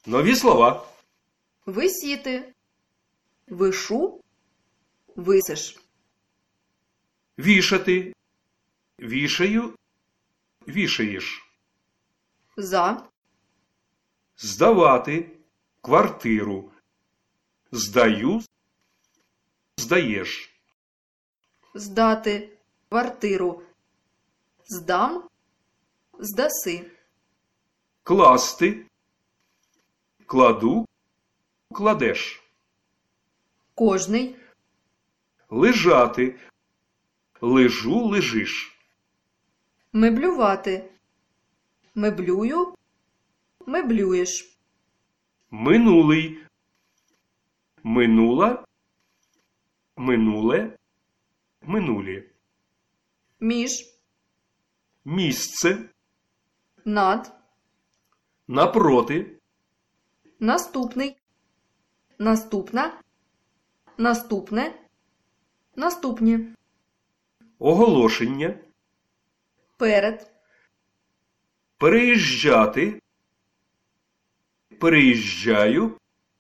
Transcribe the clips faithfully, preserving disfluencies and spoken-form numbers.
Нові слова. Висіти. Вишу. Висиш. Вішати. Вішаю. Вішаєш. За. Здавати. Квартиру. Здаю. Здаєш. Здати. Квартиру. Здам. Здаси. Класти. Кладу. Кладеш. Кожний. Лежати. Лежу, лежиш. Меблювати. Меблюю. Меблюєш. Минулий. Минула. Минуле. Минулі. Між. Місце. Над. Напроти. Наступний. Наступна. Наступне. Наступні. Оголошення. Перед. Переїжджати. Переїжджаю.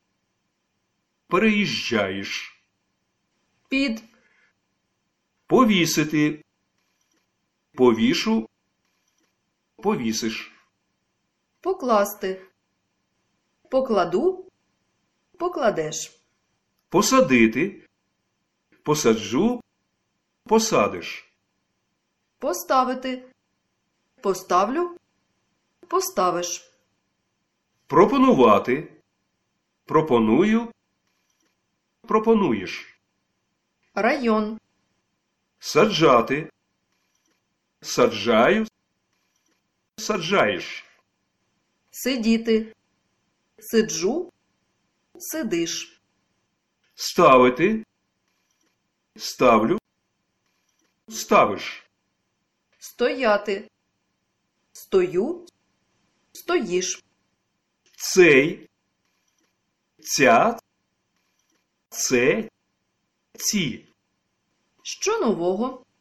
Переїжджаєш. Під. Повісити. Повішу. Повісиш. Покласти. Покладу. Покладеш. Посадити. Посаджу. Посадиш. Поставити. Поставлю. Поставиш. Пропонувати. Пропоную. Пропонуєш. Район. Саджати. Саджаю. Саджаєш. Сидіти. Сиджу. Сидиш. Ставити. Ставлю. Ставиш. Стояти. Стою. Стоїш. Цей. Ця. Це. Ці. Що нового?